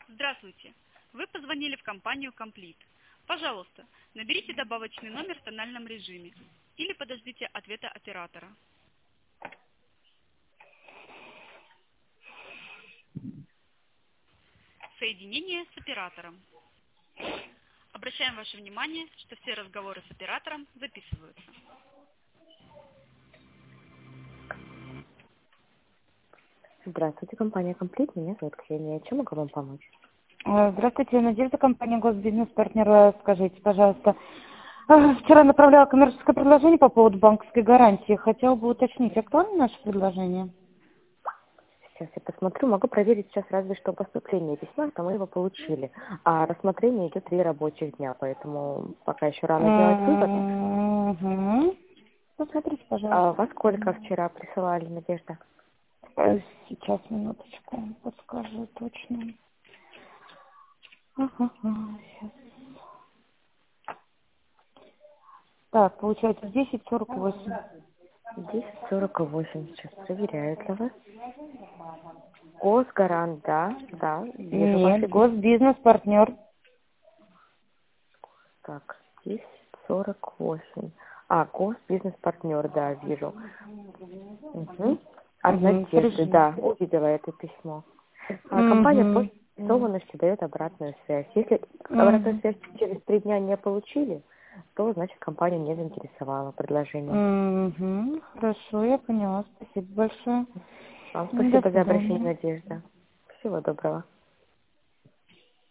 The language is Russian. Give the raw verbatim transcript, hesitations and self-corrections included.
Здравствуйте. Вы позвонили в компанию Complete. Пожалуйста, наберите добавочный номер в тональном режиме или подождите ответа оператора. Соединение с оператором. Обращаем ваше внимание, что все разговоры с оператором записываются. Здравствуйте, компания Complete. Меня зовут Ксения. Чем могу вам помочь? Э, Здравствуйте, Надежда, компания Госбизнес-партнер. Э, Скажите, пожалуйста, э, вчера направляла коммерческое предложение по поводу банковской гарантии. Хотела бы уточнить, актуально наше предложение? Сейчас я посмотрю. Могу проверить сейчас разве что поступление письма, что мы его получили. А рассмотрение идет три рабочих дня, поэтому пока еще рано делать вывод. Угу. Посмотрите, А пожалуйста. во сколько вчера присылали, Надежда? Э, Сейчас, минуточку, подскажу точно. Ага, сейчас. Так, получается десять сорок восемь. десять сорок восемь. Сейчас проверяю для вас. Госгарант, да, да, вижу ваше Нет, письмо. госбизнес-партнер. Так, десять сорок восемь. А, госбизнес-партнер, да, вижу. Угу. От Угу, Надежды, хорошо. да, увидела это письмо. А компания по Угу. заинтересованности дает обратную связь. Если обратную Угу. связь через три дня не получили, то значит компания не заинтересовала предложением. Угу. Хорошо, я поняла. Спасибо большое. Вам До спасибо за обращение, свидания. Надежда. Всего доброго.